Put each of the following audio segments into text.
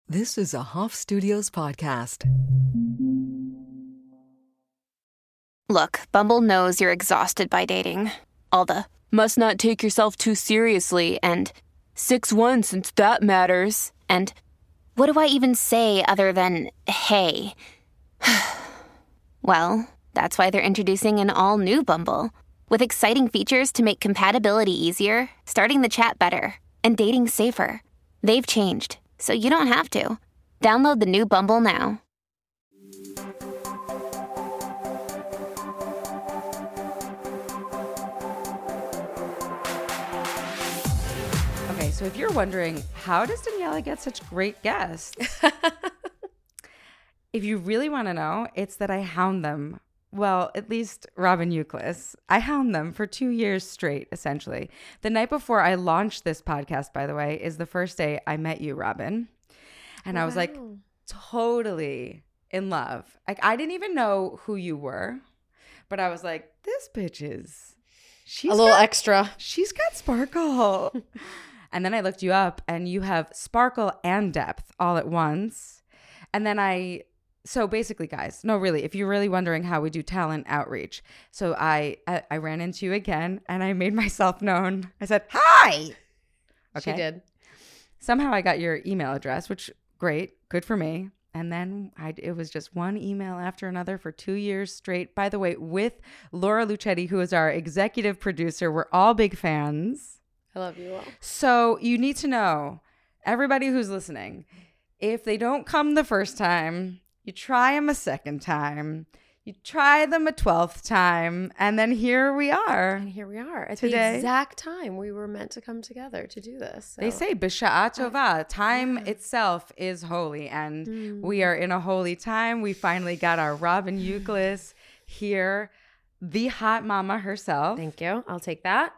This is a Hoff Studios podcast. Look, Bumble knows you're exhausted by dating. All the must not take yourself too seriously and 6'1" since that matters. And what do I even say other than hey? Well, that's why they're introducing an all-new Bumble with exciting features to make compatibility easier, starting the chat better, and dating safer. They've changed, so you don't have to. Download the new Bumble now. Okay, so if you're wondering, how does Daniela get such great guests? If you really want to know, it's that I hound them. Well, at least Robin Euclid. I hound them for 2 years straight, essentially. The night before I launched this podcast, by the way, is the first day I met you, Robin. And I was like totally in love. Like, I didn't even know who you were, but I was like, this bitch is... She's a little extra. She's got sparkle. And then I looked you up and you have sparkle and depth all at once. And then so basically, guys, no, really, if you're really wondering how we do talent outreach. So I ran into you again and I made myself known. I said, hi. Okay. She did. Somehow I got your email address, which great, good for me. And then it was just one email after another for 2 years straight. By the way, with Laura Lucetti, who is our executive producer. We're all big fans. I love you all. So you need to know, everybody who's listening, if they don't come the first time, you try them a second time. You try them a 12th time. And then here we are. And here we are at today. The exact time we were meant to come together to do this. So. They say, B'sha'a tova, time itself is holy. And we are in a holy time. We finally got our Robin Euclid here, the hot mama herself. Thank you. I'll take that.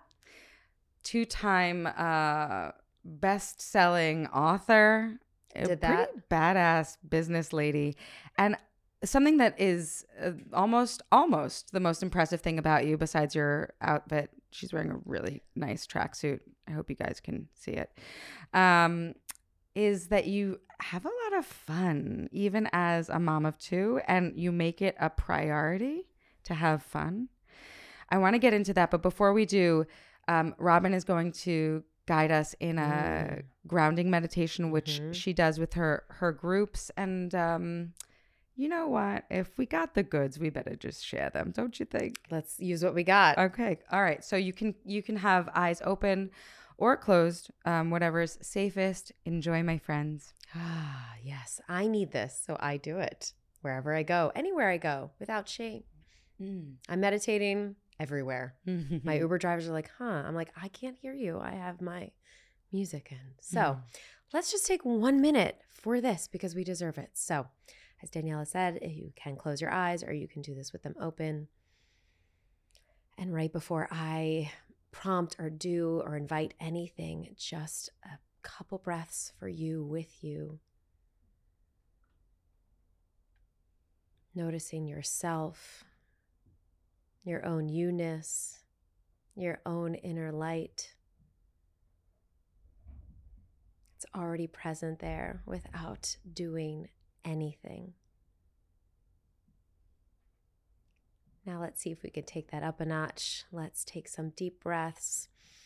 2-time best-selling author. Did that. Pretty badass business lady. And something that is almost the most impressive thing about you, besides your outfit, she's wearing a really nice tracksuit. I hope you guys can see it. Is that you have a lot of fun, even as a mom of 2, and you make it a priority to have fun. I want to get into that, but before we do, Robin is going to guide us in a grounding meditation, which she does with her groups. And you know what? If we got the goods, we better just share them, don't you think? Let's use what we got. Okay. All right. So you can have eyes open or closed, whatever's safest. Enjoy, my friends. Ah, yes. I need this, so I do it wherever I go, anywhere I go, without shame. I'm meditating everywhere. My Uber drivers are like, huh? I'm like, I can't hear you. I have my music in. So let's just take 1 minute for this because we deserve it. So as Daniela said, you can close your eyes or you can do this with them open. And right before I prompt or do or invite anything, just a couple breaths for you, with you. Noticing yourself, your own you-ness, your own inner light. It's already present there without doing anything. Now let's see if we can take that up a notch. Let's take some deep breaths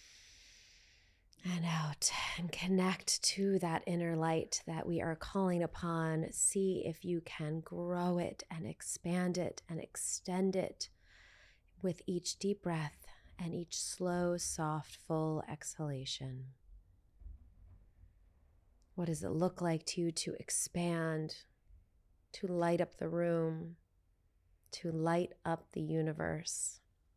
and out and connect to that inner light that we are calling upon. See if you can grow it and expand it and extend it with each deep breath and each slow, soft, full exhalation. What does it look like to you to expand, to light up the room, to light up the universe?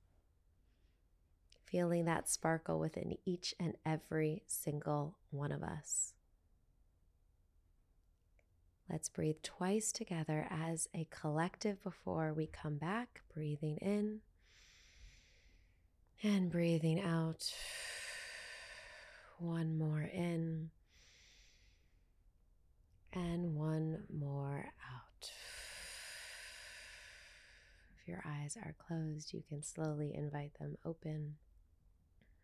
Feeling that sparkle within each and every single one of us. Let's breathe twice together as a collective before we come back. Breathing in and breathing out. One more in and one more out. If your eyes are closed, you can slowly invite them open.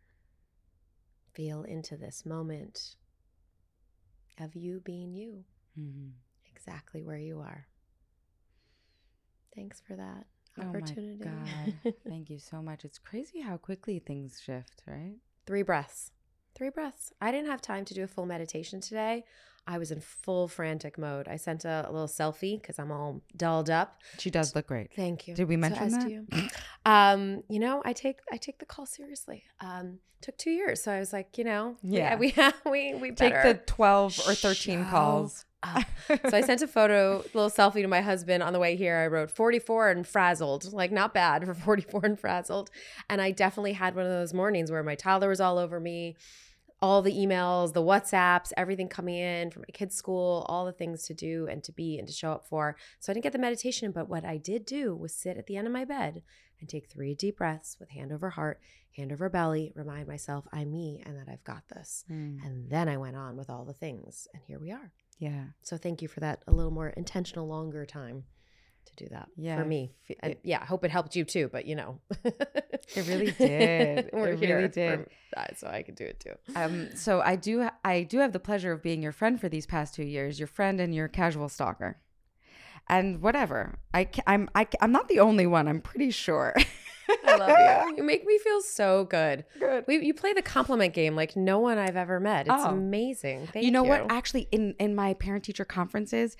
Feel into this moment of you being you. exactly where you are. Thanks for that opportunity. Oh my God. Thank you so much. It's crazy how quickly things shift, right? 3 breaths. 3 breaths. I didn't have time to do a full meditation today. I was in full frantic mode. I sent a little selfie because I'm all dolled up. She does look great. Thank you. Did we mention as that? do you. I take the call seriously. Took 2 years, so I was like, Yeah. we Take better the 12 or 13 calls. So I sent a little selfie to my husband on the way here. I wrote 44 and frazzled, like not bad for 44 and frazzled. And I definitely had one of those mornings where my toddler was all over me, all the emails, the WhatsApps, everything coming in from my kids' school, all the things to do and to be and to show up for. So I didn't get the meditation, but what I did do was sit at the end of my bed and take 3 deep breaths with hand over heart, hand over belly, remind myself I'm me and that I've got this. And then I went on with all the things and here we are. Yeah. So thank you for that a little more intentional, longer time to do that for me. And I hope it helped you too, but It really did. We're it here really did. so I can do it too. So I do have the pleasure of being your friend for these past 2 years, your friend and your casual stalker. And whatever. I'm not the only one, I'm pretty sure. I love you. You make me feel so good. Good. You play the compliment game like no one I've ever met. It's amazing. Thank you. You know what? Actually, in my parent-teacher conferences,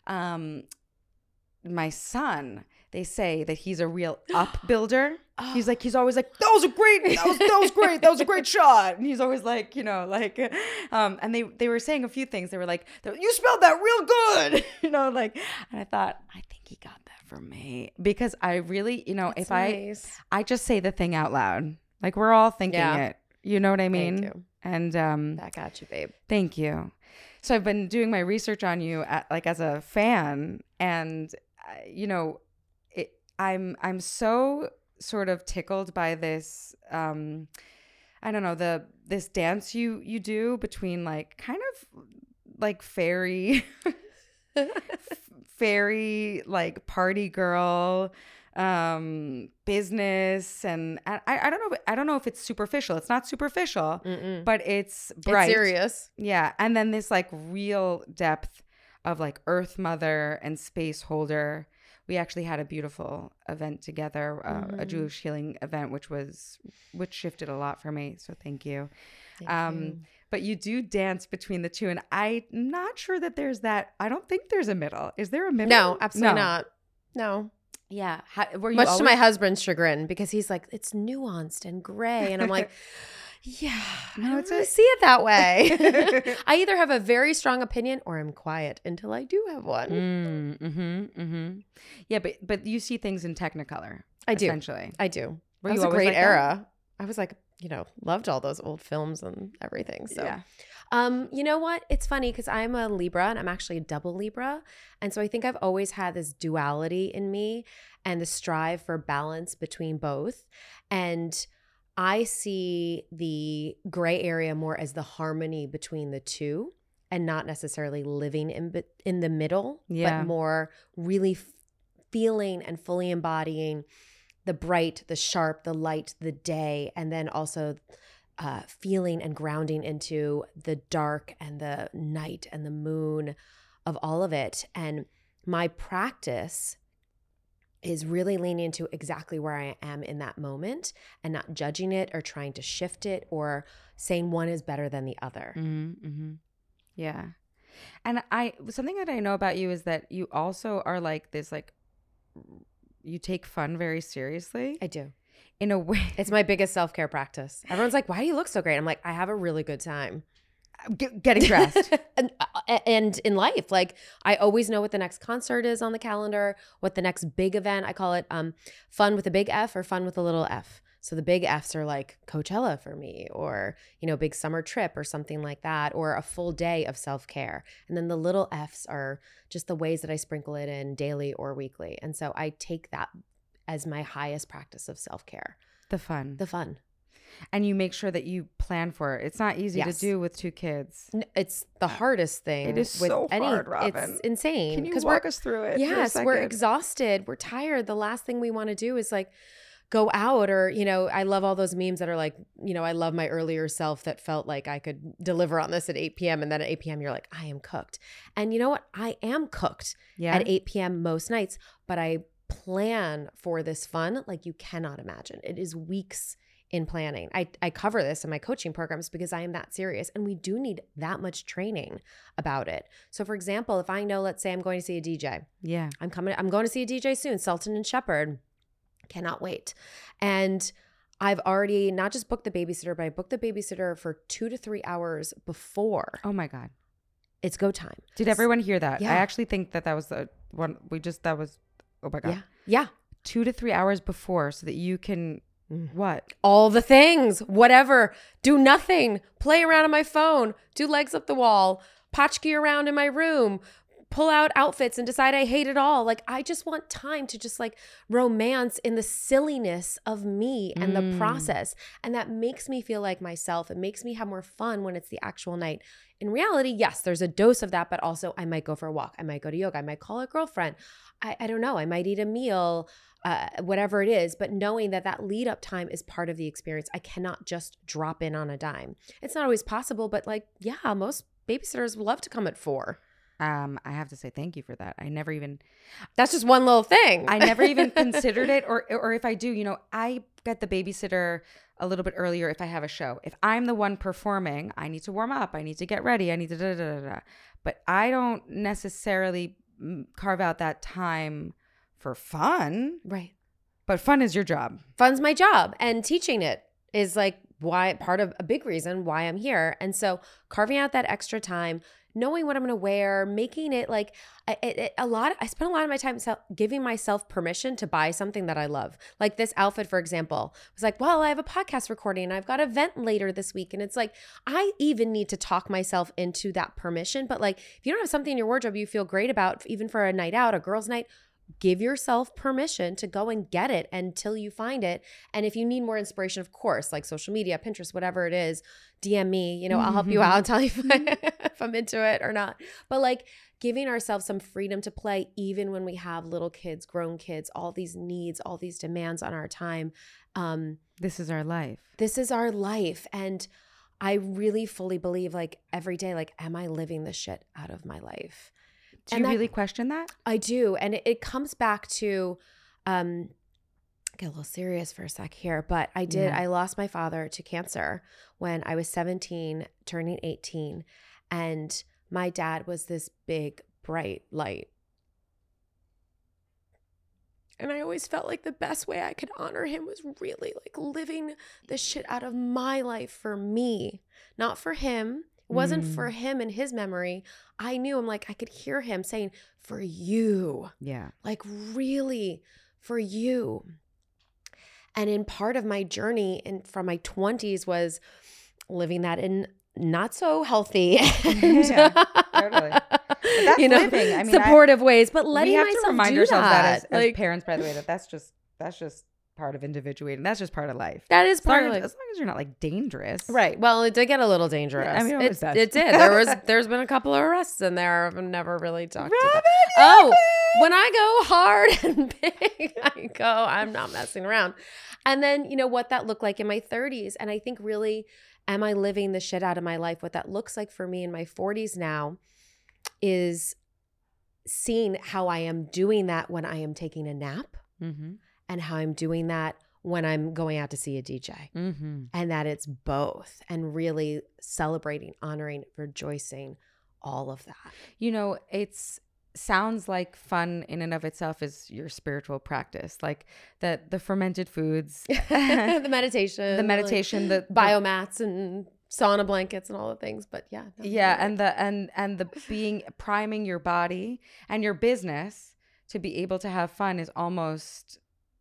my son, they say that he's a real up builder. He's always like, that was great. That was a great shot. And he's always like, and they were saying a few things. They were like, you spelled that real good. And I thought, I think he got that from me because I really, That's if nice. I just say the thing out loud, like we're all thinking it, you know what I mean? Thank you. And Back at you, babe. thank you. So I've been doing my research on you as a fan and, I'm so sort of tickled by this, I don't know, this dance you do between like kind of like fairy like party girl business and I don't know if it's superficial. It's not superficial. But it's bright. It's serious. Yeah. And then this like real depth of like Earth Mother and Space Holder. We actually had a beautiful event together, a Jewish healing event, which shifted a lot for me. So thank you. Thank you. But you do dance between the two. And I'm not sure that there's that. I don't think there's a middle. Is there a middle? No, absolutely not. No. Yeah. Were you Much to my husband's chagrin because he's like, it's nuanced and gray. And I'm like, yeah, No, I don't it's really see it that way. I either have a very strong opinion or I'm quiet until I do have one. Yeah, but you see things in Technicolor. I do. Essentially. I do. Were That was you a always great like that? era. I was like, loved all those old films and everything. So, you know what? It's funny because I'm a Libra and I'm actually a double Libra. And so I think I've always had this duality in me and the strive for balance between both. And I see the gray area more as the harmony between the two and not necessarily living in the middle, but more really feeling and fully embodying the bright, the sharp, the light, the day, and then also feeling and grounding into the dark and the night and the moon of all of it. And my practice is really leaning into exactly where I am in that moment and not judging it or trying to shift it or saying one is better than the other. Yeah. And something that I know about you is that you also are like this, like you take fun very seriously. I do. In a way. It's my biggest self-care practice. Everyone's like, why do you look so great? I'm like, I have a really good time. Getting dressed. and in life, like I always know what the next concert is on the calendar, what the next big event, I call it fun with a big F or fun with a little f. So the big F's are like Coachella for me or, big summer trip or something like that, or a full day of self-care. And then the little F's are just the ways that I sprinkle it in daily or weekly. And so I take that as my highest practice of self-care. The fun. And you make sure that you plan for it. It's not easy to do with 2 kids. It's the hardest thing. It is so hard, Robin. It's insane. Can you walk us through it? Yes, we're exhausted. We're tired. The last thing we want to do is like go out, or, you know, I love all those memes that are like, you know, I love my earlier self that felt like I could deliver on this at 8 p.m. And then at 8 p.m. you're like, I am cooked. And you know what? I am cooked at 8 p.m. most nights, but I plan for this fun like you cannot imagine. It is weeks in planning. I cover this in my coaching programs because I am that serious, and we do need that much training about it. So for example, if I know, let's say I'm going to see a DJ. Yeah. I'm going to see a DJ soon, Sultan and Shepherd. Cannot wait. And I've already not just booked the babysitter, but I booked the babysitter for 2 to 3 hours before. Oh my God. It's go time. Did everyone hear that? Yeah. I actually think that was the one oh my God. Yeah. 2 to 3 hours before so that you can, what? All the things, whatever, do nothing, play around on my phone, do legs up the wall, potchkey around in my room, pull out outfits and decide I hate it all. Like, I just want time to just like romance in the silliness of me and the process. And that makes me feel like myself. It makes me have more fun when it's the actual night. In reality, yes, there's a dose of that, but also I might go for a walk. I might go to yoga. I might call a girlfriend. I don't know. I might eat a meal, whatever it is. But knowing that that lead up time is part of the experience, I cannot just drop in on a dime. It's not always possible, but like, yeah, most babysitters love to come at 4. I have to say thank you for that. That's just one little thing. I never even considered it, or if I do, you know, I get the babysitter a little bit earlier if I have a show. If I'm the one performing, I need to warm up, I need to get ready, I need to da-da-da-da-da. But I don't necessarily carve out that time for fun. Right. But fun is your job. Fun's my job, and teaching it is like part of a big reason why I'm here. And so carving out that extra time, knowing what I'm going to wear, making it like I spend a lot of my time giving myself permission to buy something that I love. Like this outfit, for example, was like, well, I have a podcast recording and I've got an event later this week. And it's like, I even need to talk myself into that permission. But like, if you don't have something in your wardrobe you feel great about, even for a night out, a girls' night, give yourself permission to go and get it until you find it. And if you need more inspiration, of course, like social media, Pinterest, whatever it is, DM me, you know, I'll help you out and tell you if I'm into it or not. But like giving ourselves some freedom to play, even when we have little kids, grown kids, all these needs, all these demands on our time. This is our life. This is our life. And I really fully believe like every day, like, am I living the shit out of my life? Do you really question that? I do. And it comes back to, get a little serious for a sec here, but I lost my father to cancer when I was 17, turning 18. And my dad was this big, bright light. And I always felt like the best way I could honor him was really like living the shit out of my life for me, not for him. It wasn't for him and his memory. I knew him, like I could hear him saying, for you. Yeah. Like really for you. And in part of my journey and from my 20s was living that in not so healthy and, yeah, totally. That's living. I mean, supportive ways, but letting myself to remind do ourselves that. as parents, by the way, that's just part of individuating. That's just part of life. That is part of life. As long as you're not like dangerous. Right. Well, it did get a little dangerous. I mean, it did. There's been a couple of arrests in there. I've never really talked to that. Oh, when I go hard and big, I'm not messing around. And then, you know, what that looked like in my 30s. And I think really, am I living the shit out of my life? What that looks like for me in my 40s now is seeing how I am doing that when I am taking a nap. Mm-hmm. And how I'm doing that when I'm going out to see a DJ. Mm-hmm. And that it's both. And really celebrating, honoring, rejoicing, all of that. You know, sounds like fun in and of itself is your spiritual practice. Like the fermented foods. the meditation. The biomats and sauna blankets and all the things. But yeah. Yeah. And the being priming your body and your business to be able to have fun is almost...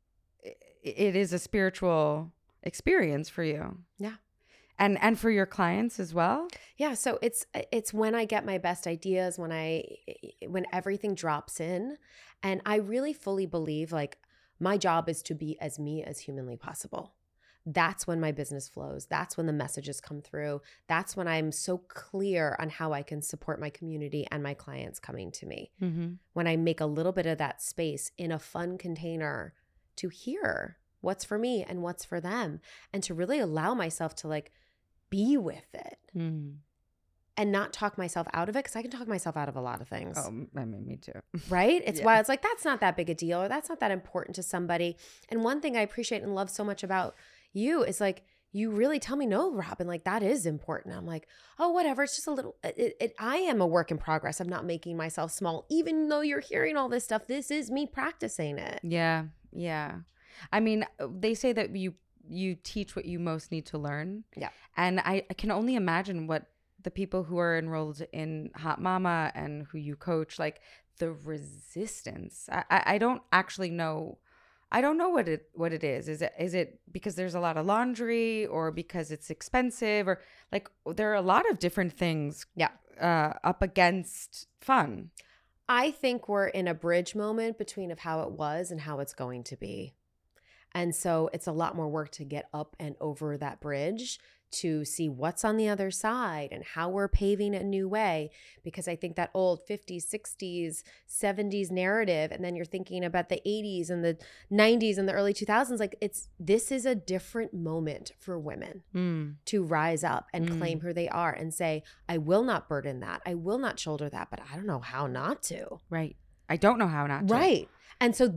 It is a spiritual experience for you. Yeah. And for your clients as well? Yeah, so it's when I get my best ideas, when everything drops in, and I really fully believe like my job is to be as me as humanly possible. That's when my business flows. That's when the messages come through. That's when I'm so clear on how I can support my community and my clients coming to me. Mm-hmm. When I make a little bit of that space in a fun container to hear what's for me and what's for them, and to really allow myself to like be with it and not talk myself out of it, because I can talk myself out of a lot of things. Oh, I mean, me too. Right? It's why it's like, that's not that big a deal, or that's not that important to somebody. And one thing I appreciate and love so much about you is like, you really tell me, no, Robin, like that is important. I'm like, oh, whatever. It's just a little, I am a work in progress. I'm not making myself small. Even though you're hearing all this stuff, this is me practicing it. Yeah. Yeah. I mean, they say that you teach what you most need to learn. Yeah. And I can only imagine what the people who are enrolled in Hot Mama and who you coach, like the resistance. I don't actually know. I don't know what it is. Is it because there's a lot of laundry, or because it's expensive, or like there are a lot of different things up against fun. I think we're in a bridge moment between of how it was and how it's going to be. And so it's a lot more work to get up and over that bridge, to see what's on the other side and how we're paving a new way. Because I think that old 50s, 60s, 70s narrative, and then you're thinking about the 80s and the 90s and the early 2000s, like this is a different moment for women to rise up and claim who they are and say, I will not burden that. I will not shoulder that, but I don't know how not to. Right. I don't know how not to. Right. And so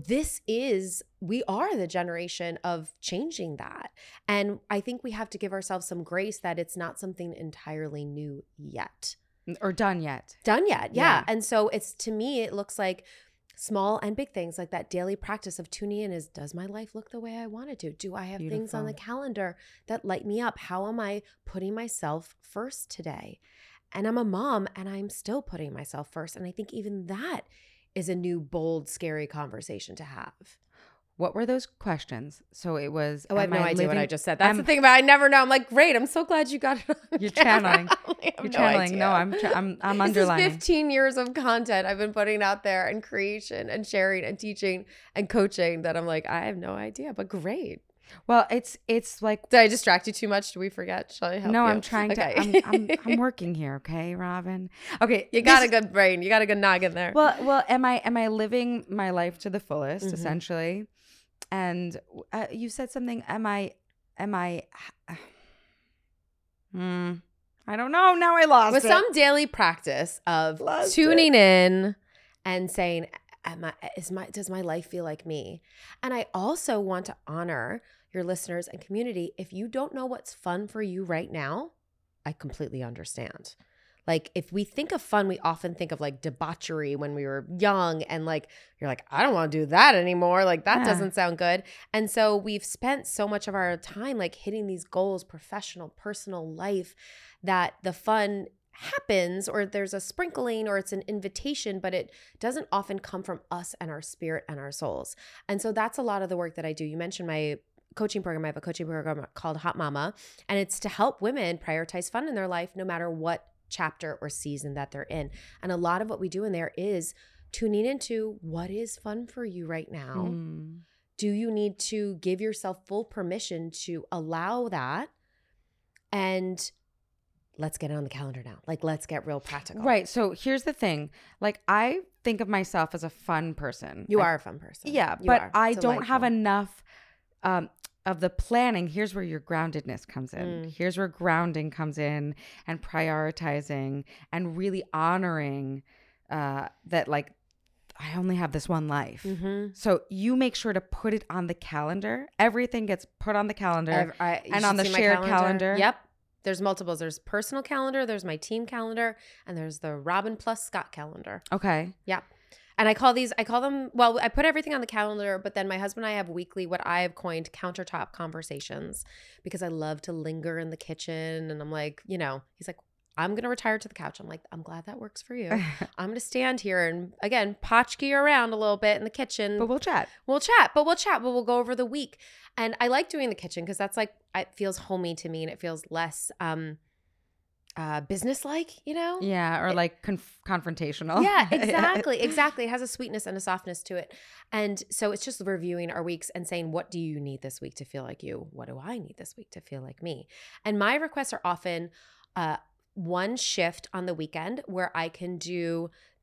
we are the generation of changing that. And I think we have to give ourselves some grace that it's not something entirely new yet. Or done yet. Yeah. And so to me, it looks like small and big things, like that daily practice of tuning in is, does my life look the way I want it to? Do I have things on the calendar that light me up? How am I putting myself first today? And I'm a mom and I'm still putting myself first. And I think even that is a new, bold, scary conversation to have. What were those questions? So it was. Oh, I have no idea what I just said. That's the thing about I never know. I'm like, great. I'm so glad you got it on You're camera. channeling. You're channeling. No, I'm underlining. This is 15 years of content I've been putting out there, and creation and sharing and teaching and coaching, that I'm like, I have no idea, but great. Well, it's like. Did I distract you too much? Do we forget? Shall I help you? No, I'm trying to. I'm working here. Okay, Robin. Okay, you got a good brain. You got a good noggin there. Well, am I living my life to the fullest, essentially? And you said something. Am I? I don't know. Now I lost With it. some daily practice of tuning in and saying, does my life feel like me? And I also want to honor your listeners and community. If you don't know what's fun for you right now, I completely understand. Like, if we think of fun, we often think of like debauchery when we were young, and like, you're like, I don't want to do that anymore. Like, that doesn't sound good. And so we've spent so much of our time like hitting these goals, professional, personal life, that the fun happens, or there's a sprinkling, or it's an invitation, but it doesn't often come from us and our spirit and our souls. And so that's a lot of the work that I do. You mentioned my coaching program. I have a coaching program called Hot Mama, and it's to help women prioritize fun in their life, no matter what chapter or season that they're in. And a lot of what we do in there is tuning into what is fun for you right now. Do you need to give yourself full permission to allow that? And let's get it on the calendar now. Like, let's get real practical. Right. So here's the thing. Like, I think of myself as a fun person. You are a fun person. Yeah, but I don't have enough of the planning. Here's where your groundedness comes in. Here's where grounding comes in, and prioritizing and really honoring that, like, I only have this one life. So you make sure to put it on the calendar. Everything gets put on the calendar and on the shared calendar. Yep. There's multiples. There's personal calendar, there's my team calendar, and there's the Robin plus Scott calendar. Okay. Yeah. And I call them, well, I put everything on the calendar, but then my husband and I have weekly, what I have coined countertop conversations, because I love to linger in the kitchen. And I'm like, he's like, I'm going to retire to the couch. I'm like, I'm glad that works for you. I'm going to stand here and, again, potchkey around a little bit in the kitchen. But we'll chat. But we'll go over the week. And I like doing the kitchen because that's like, it feels homey to me, and it feels less business-like, Yeah, or like confrontational. Yeah, exactly. It has a sweetness and a softness to it. And so it's just reviewing our weeks and saying, what do you need this week to feel like you? What do I need this week to feel like me? And my requests are often one shift on the weekend where I can do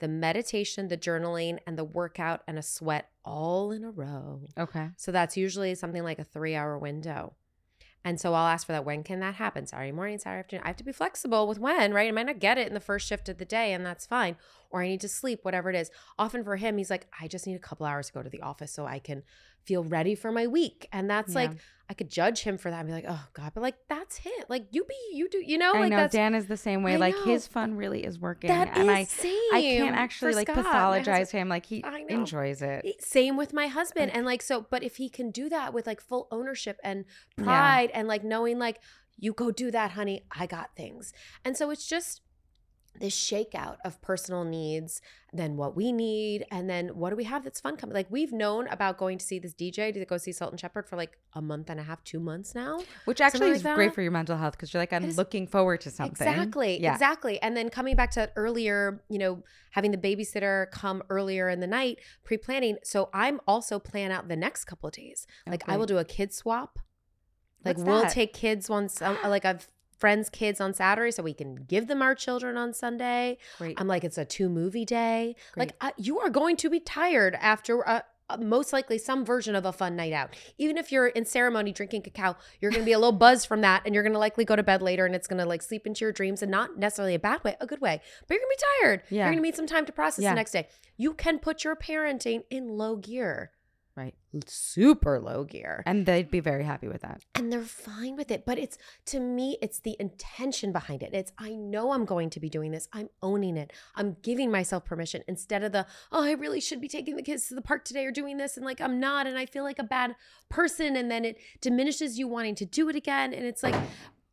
the meditation, the journaling, and the workout and a sweat all in a row. Okay. So that's usually something like a 3-hour window. And so I'll ask for that. When can that happen? Saturday morning, Saturday afternoon. I have to be flexible with when, right? I might not get it in the first shift of the day, and that's fine. Or I need to sleep, whatever it is. Often for him, he's like, I just need a couple hours to go to the office so I can feel ready for my week. And that's like, I could judge him for that and be like, oh God, but like, that's him. Like, you do, you know? I like know that's, Dan is the same way. I Like know. his fun really is working. That and is I can't actually for like Scott, my pathologize husband. him. Like he I know. enjoys it. Same with my husband. And like, so, but if he can do that with like full ownership and pride and like knowing like, you go do that, honey, I got things. And so it's just this shakeout of personal needs, then what we need, and then what do we have that's fun coming? Like we've known about going to see this DJ to go see Salt and Shepherd for like a month and a half, 2 months now. Which actually like is that. great for your mental health because you're like, I'm looking forward to something. Exactly. And then coming back to earlier, you know, having the babysitter come earlier in the night, pre-planning. So I'm also plan out the next couple of days. Like I will do a kid swap. Like What's we'll that? take kids once, like I've friends' kids on Saturday so we can give them our children on Sunday. Great. I'm like, it's a 2-movie day. Great. Like you are going to be tired after most likely some version of a fun night out. Even if you're in ceremony drinking cacao, you're going to be a little buzzed from that and you're going to likely go to bed later and it's going to like sleep into your dreams and not necessarily a bad way, a good way. But you're going to be tired. Yeah. You're going to need some time to process Yeah. the next day. You can put your parenting in low gear. Right. Super low gear. And they'd be very happy with that. And they're fine with it. But it's, to me, it's the intention behind it. It's, I know I'm going to be doing this. I'm owning it. I'm giving myself permission instead of the, oh, I really should be taking the kids to the park today or doing this. And like, I'm not. And I feel like a bad person. And then it diminishes you wanting to do it again. And it's like,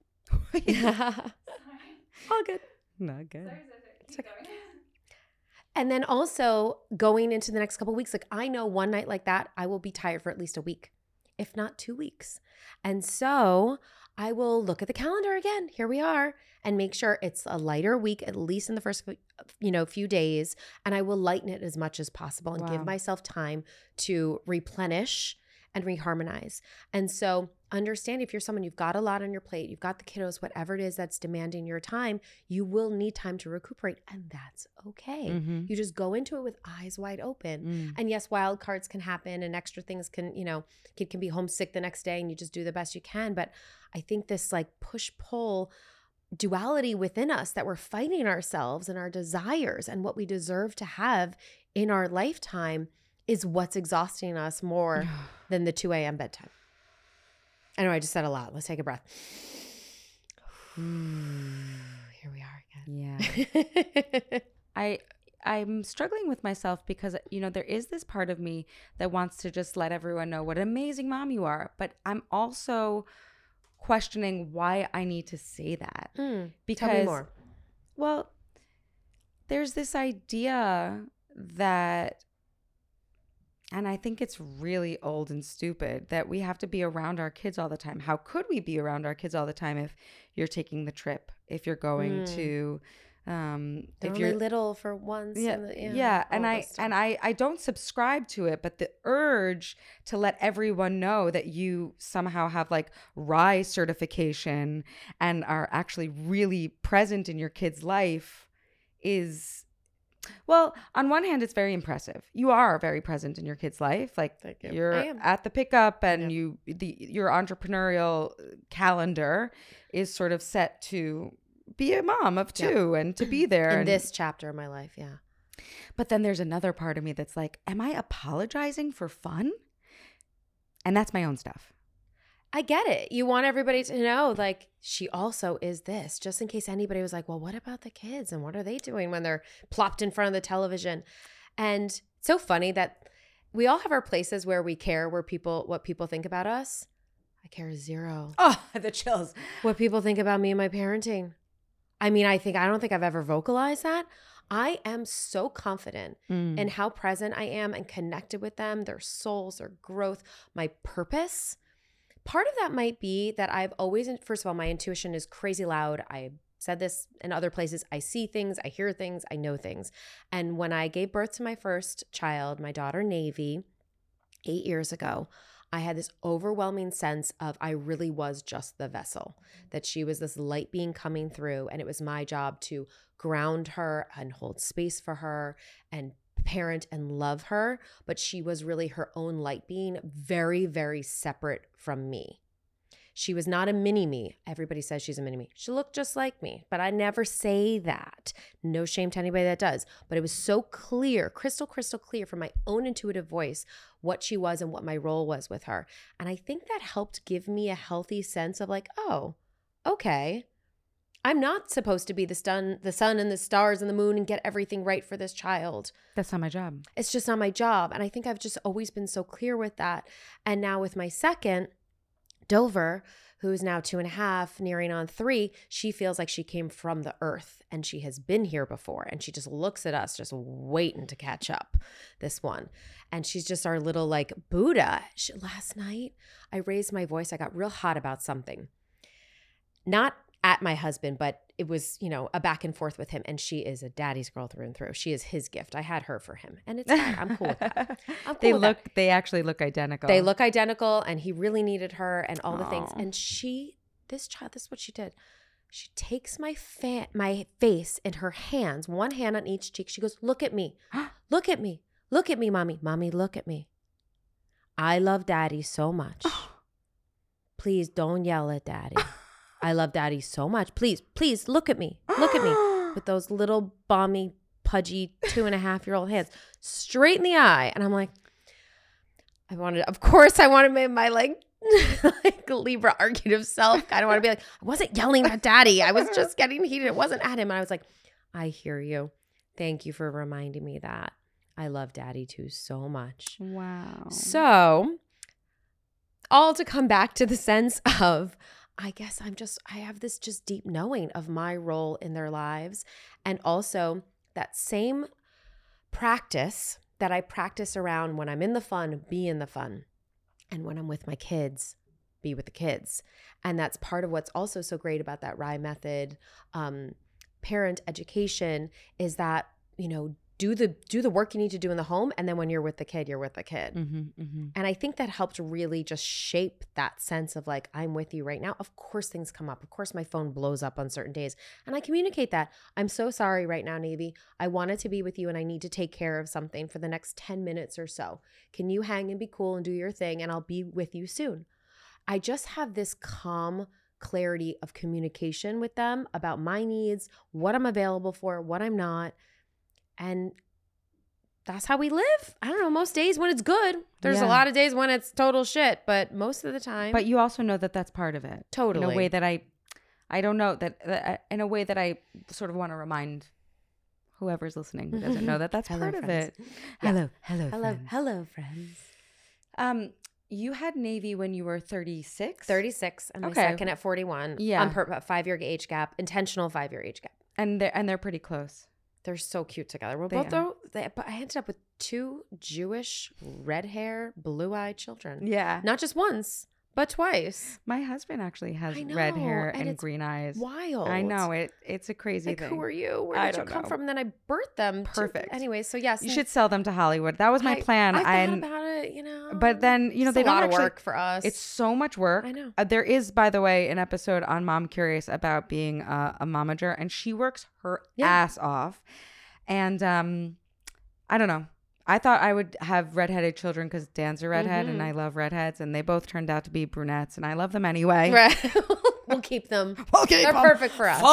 all good. Not good. And then also going into the next couple of weeks, like I know one night like that, I will be tired for at least a week, if not 2 weeks. And so I will look at the calendar again. Here we are, and make sure it's a lighter week, at least in the first, few days. And I will lighten it as much as possible and give myself time to replenish and reharmonize. And so understand if you're someone, you've got a lot on your plate, you've got the kiddos, whatever it is that's demanding your time, you will need time to recuperate, and that's okay. Mm-hmm. You just go into it with eyes wide open. And yes, wild cards can happen and extra things can, kid can be homesick the next day and you just do the best you can. But I think this like push-pull duality within us that we're fighting ourselves and our desires and what we deserve to have in our lifetime is what's exhausting us more than the 2 a.m. bedtime. I know I just said a lot. Let's take a breath. Here we are again. Yeah. I'm struggling with myself because, there is this part of me that wants to just let everyone know what an amazing mom you are. But I'm also questioning why I need to say that. Because, Tell me more. Well, there's this idea that, and I think it's really old and stupid, that we have to be around our kids all the time. How could we be around our kids all the time if you're taking the trip, if you're going to, They're if you're only little for once. Yeah. And I don't subscribe to it, but the urge to let everyone know that you somehow have like RISE certification and are actually really present in your kid's life is, well, on one hand, it's very impressive. You are very present in your kid's life. Like you're at the pickup and your entrepreneurial calendar is sort of set to be a mom of 2 and to be there. In this chapter of my life, yeah. But then there's another part of me that's like, am I apologizing for fun? And that's my own stuff. I get it. You want everybody to know, like, she also is this, just in case anybody was like, well, what about the kids? And what are they doing when they're plopped in front of the television? And it's so funny that we all have our places where we care, what people think about us. I care zero. Oh, the chills. What people think about me and my parenting. I mean, I don't think I've ever vocalized that. I am so confident in how present I am and connected with them, their souls, their growth, my purpose. Part of that might be that I've always, first of all, my intuition is crazy loud. I said this in other places. I see things, I hear things, I know things. And when I gave birth to my first child, my daughter Navy, 8 years ago, I had this overwhelming sense of I really was just the vessel, that she was this light being coming through, and it was my job to ground her and hold space for her and parent and love her. But she was really her own light being, very, very separate from me. She was not a mini me. Everybody says she's a mini me. She looked just like me, but I never say that. No shame to anybody that does. But it was so clear, crystal clear from my own intuitive voice what she was and what my role was with her. And I think that helped give me a healthy sense of like, oh, okay. I'm not supposed to be the sun and the stars and the moon and get everything right for this child. That's not my job. It's just not my job. And I think I've just always been so clear with that. And now with my second, Dover, who is now 2.5, nearing on 3, she feels like she came from the earth and she has been here before. And she just looks at us, just waiting to catch up, this one. And she's just our little like Buddha. Last night, I raised my voice. I got real hot about something. Not at my husband, but it was, a back and forth with him. And she is a daddy's girl through and through. She is his gift. I had her for him. And it's fine. I'm cool with that. They actually look identical. They look identical, and he really needed her and all the things. And this is what she did. She takes my face in her hands, one hand on each cheek. She goes, look at me. Look at me. Look at me, mommy. Mommy, look at me. I love daddy so much. Please don't yell at daddy. I love daddy so much. Please look at me. Look at me with those little balmy, pudgy 2.5-year-old hands straight in the eye. And I'm like, I wanted my like Libra archetype self. I don't want to be like, I wasn't yelling at daddy. I was just getting heated. It wasn't at him. And I was like, I hear you. Thank you for reminding me that. I love daddy too so much. Wow. So all to come back to the sense of, I guess I have this just deep knowing of my role in their lives. And also that same practice that I practice around when I'm in the fun, be in the fun. And when I'm with my kids, be with the kids. And that's part of what's also so great about that RIE method, parent education, is that, do the work you need to do in the home. And then when you're with the kid, you're with the kid. Mm-hmm, mm-hmm. And I think that helped really just shape that sense of like, I'm with you right now. Of course things come up. Of course my phone blows up on certain days. And I communicate that. I'm so sorry right now, Navy. I wanted to be with you and I need to take care of something for the next 10 minutes or so. Can you hang and be cool and do your thing? And I'll be with you soon. I just have this calm clarity of communication with them about my needs, what I'm available for, what I'm not. And that's how we live. I don't know, most days when it's good. There's a lot of days when it's total shit, but most of the time. But you also know that that's part of it. Totally. In a way that I don't know that in a way that I sort of want to remind whoever's listening who doesn't know that that's part of it. Yeah. Hello, friends. You had Navy when you were 36? 36, and my second at 41. Yeah. On 5-year age gap, intentional 5-year age gap. And they're pretty close. They're so cute together. But I ended up with 2 Jewish, red hair, blue-eyed children. Yeah. Not just once, but twice. My husband actually has red hair and green eyes. Wild. I know. It's a crazy thing. Who are you? Where did you come from? And then I birthed them. Perfect. Anyway, so yes. You should sell them to Hollywood. That was my plan. I thought about it, But then, they don't a lot of work for us. It's so much work. I know. There is, by the way, an episode on Mom Curious about being a momager, and she works her ass off. And I don't know. I thought I would have redheaded children because Dan's a redhead and I love redheads, and they both turned out to be brunettes, and I love them anyway. Right. We'll keep them. Okay, they're perfect for us.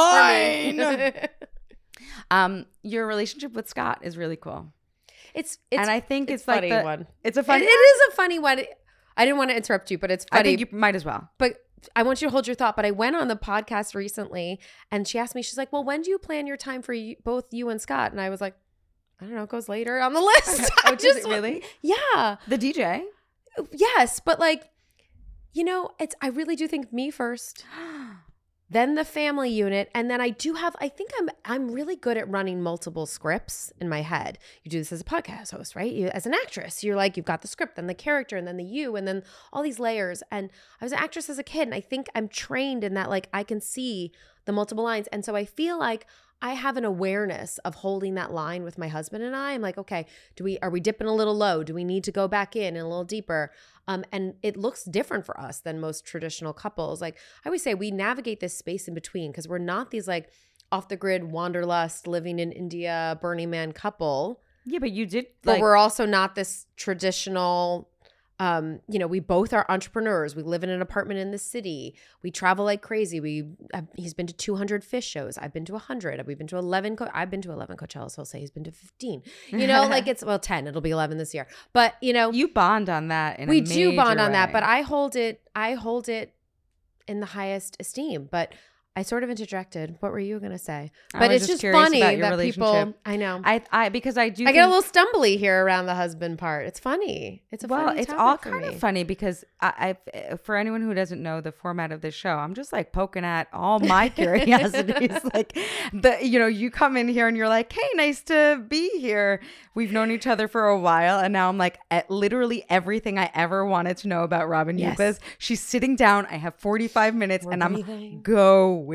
Fine. Your relationship with Scott is really cool. It's and I think it's funny like one. It's a funny. It is a funny one. I didn't want to interrupt you, but it's funny. I think you might as well. But I want you to hold your thought. But I went on the podcast recently, and she asked me, she's like, "Well, when do you plan your time for both you and Scott?" And I was like, I don't know, it goes later on the list. Does it really? Yeah. The DJ? Yes. But like, I really do think me first, then the family unit. And then I think I'm really good at running multiple scripts in my head. You do this as a podcast host, right? As an actress, you've got the script, then the character, and then the you, and then all these layers. And I was an actress as a kid, and I think I'm trained in that, like, I can see the multiple lines. And so I feel like I have an awareness of holding that line with my husband and I'm like, okay, are we dipping a little low? Do we need to go back in and a little deeper? And it looks different for us than most traditional couples. Like I always say, we navigate this space in between because we're not these like off the grid wanderlust living in India Burning Man couple. Yeah, but you did. But we're also not this traditional. We both are entrepreneurs. We live in an apartment in the city. We travel like crazy. He's been to 200 Fish shows. I've been to 100. We've been to 11. I've been to 11 Coachellas. So he'll say he's been to 15. Like it's 10. It'll be 11 this year. But you bond on that. We do bond on that. But I hold it in the highest esteem. But I sort of interjected. What were you going to say? But it's just funny that people, I know. Because I do. I get a little stumbly here around the husband part. It's funny. It's a funny it's topic all for kind me. of funny because I for anyone who doesn't know the format of this show, I'm just like poking at all my curiosities. Like you come in here and you're like, hey, nice to be here. We've known each other for a while, and now I'm like at literally everything I ever wanted to know about Robin Yupes. She's sitting down. I have 45 minutes, and I'm going.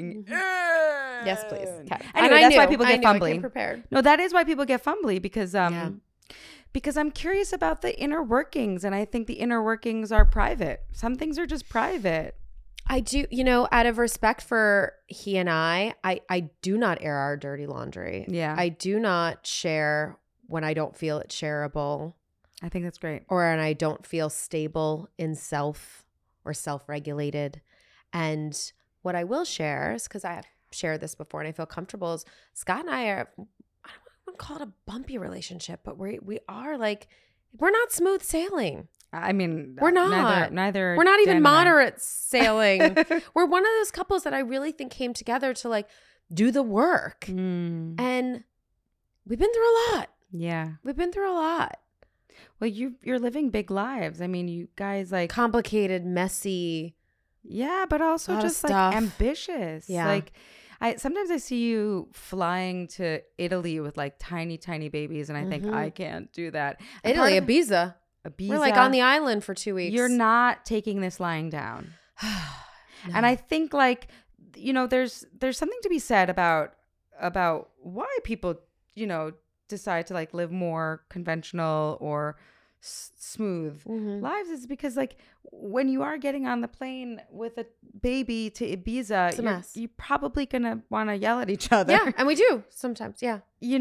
Yes, please. Okay. Anyway, that's why people get fumbly. I came prepared. No, that is why people get fumbly because I'm curious about the inner workings, and I think the inner workings are private. Some things are just private. I do, out of respect for he and I do not air our dirty laundry. Yeah. I do not share when I don't feel it's shareable. I think that's great. Or when I don't feel stable in self or self-regulated. And what I will share is, because I have shared this before and I feel comfortable, is Scott and I are, I don't want to call it a bumpy relationship, but we are like, we're not smooth sailing. I mean, we're not. Neither. We're not even moderate sailing. We're one of those couples that I really think came together to like do the work. And we've been through a lot. Yeah. We've been through a lot. Well, you're living big lives. I mean, you guys like complicated, messy. Yeah, but also just like ambitious. Yeah. Like sometimes I see you flying to Italy with like tiny, tiny babies, and I think I can't do that. Italy, Ibiza. We're like on the island for 2 weeks. You're not taking this lying down. No. And I think like, there's something to be said about why people, decide to like live more conventional or smooth lives is because like when you are getting on the plane with a baby to Ibiza, you're probably gonna want to yell at each other. Yeah, and we do sometimes. Yeah,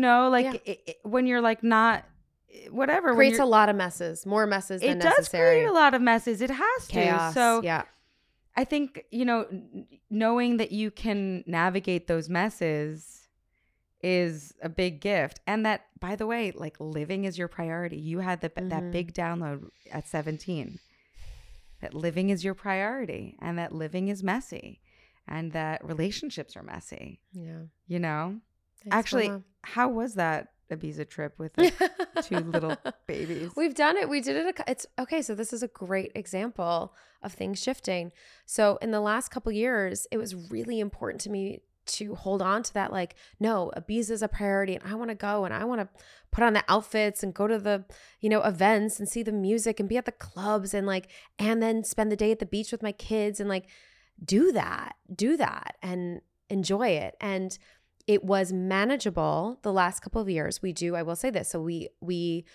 when you're like not whatever, creates a lot of messes, more messes than necessary. It does create a lot of messes. It has chaos. To. So yeah, I think knowing that you can navigate those messes is a big gift. And that, by the way, like living is your priority. You had that big download at 17, that living is your priority and that living is messy and that relationships are messy. Yeah. Actually, how was that Ibiza trip with the 2 little babies? We've done it. We did it. It's okay. So this is a great example of things shifting. So in the last couple of years, it was really important to me to hold on to that, like, no, Ibiza is a priority and I want to go and I want to put on the outfits and go to the, events and see the music and be at the clubs and then spend the day at the beach with my kids and like do that and enjoy it. And it was manageable the last couple of years. I will say this. So we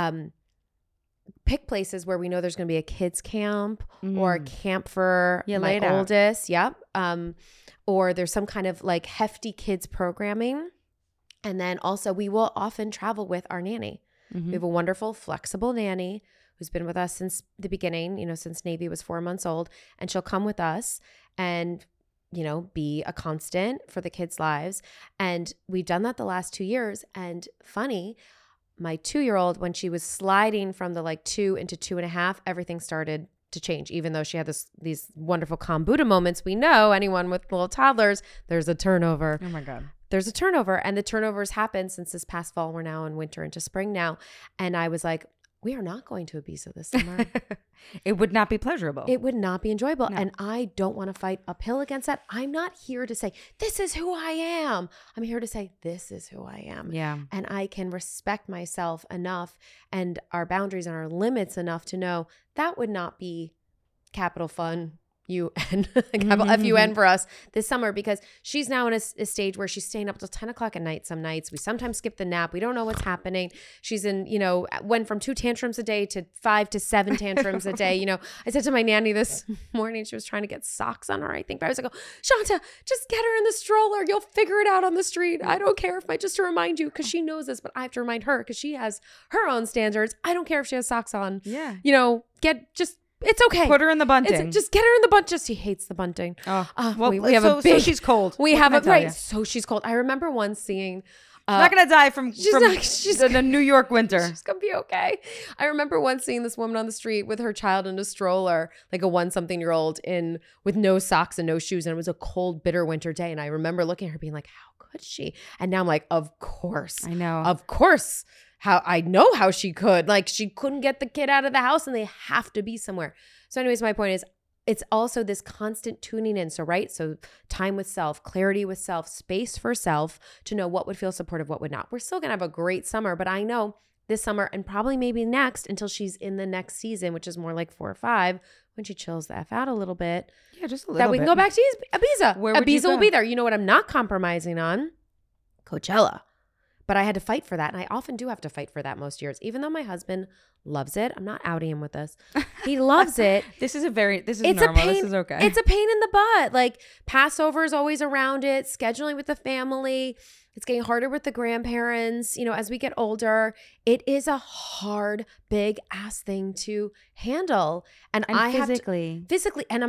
pick places where we know there's going to be a kids camp or a camp for my oldest. Yep. Or there's some kind of like hefty kids programming. And then also we will often travel with our nanny. We have a wonderful, flexible nanny who's been with us since the beginning, since Navy was 4 months old. And she'll come with us and, be a constant for the kids' lives. And we've done that the last 2 years. And funny, my 2-year-old, when she was sliding from the like 2 into 2.5, everything started to change. Even though she had these wonderful calm Buddha moments, we know anyone with little toddlers, there's a turnover. Oh my God. There's a turnover, and the turnovers happen since this past fall. We're now in winter into spring now. And I was like, we are not going to Ibiza this summer. It would not be pleasurable. It would not be enjoyable. No. And I don't want to fight uphill against that. I'm not here to say, this is who I am. I'm here to say, this is who I am. Yeah. And I can respect myself enough and our boundaries and our limits enough to know that would not be capital fun F-U-N, capital F-U-N for us this summer, because she's now in a stage where she's staying up till 10 o'clock at night some nights. We sometimes skip the nap. We don't know what's happening. She's in, went from 2 tantrums a day to 5 to 7 tantrums a day. I said to my nanny this morning, she was trying to get socks on her, I think. But I was like, Shanta, just get her in the stroller. You'll figure it out on the street. I don't care if just to remind you, because she knows this, but I have to remind her because she has her own standards. I don't care if she has socks on. Yeah. It's okay. Put her in the bunting. Just get her in the bunting. He hates the bunting. We have so she's cold. We have it right. So she's cold. I remember once seeing. She's not gonna die from the New York winter. She's gonna be okay. I remember once seeing this woman on the street with her child in a stroller, like a 1-something-year-old with no socks and no shoes, and it was a cold, bitter winter day. And I remember looking at her, being like, "How could she?" And now I'm like, "Of course, I know. Of course." I know how she could. Like, she couldn't get the kid out of the house and they have to be somewhere. So anyways, my point is, it's also this constant tuning in. So, right? So time with self, clarity with self, space for self to know what would feel supportive, what would not. We're still going to have a great summer, but I know this summer and probably maybe next until she's in the next season, which is more like 4 or 5, when she chills the F out a little bit. Yeah, just a little that we bit. can go back to Ibiza. Where would Ibiza you go? will be there. You know what I'm not compromising on? Coachella. But I had to fight for that. And I often do have to fight for that most years. Even though my husband loves it. I'm not outing him with this. He loves it. This is normal. A pain, this is okay. It's a pain in the butt. Like, Passover is always around it. Scheduling with the family. It's getting harder with the grandparents. As we get older, it is a hard, big ass thing to handle. And I physically. have to, physically, and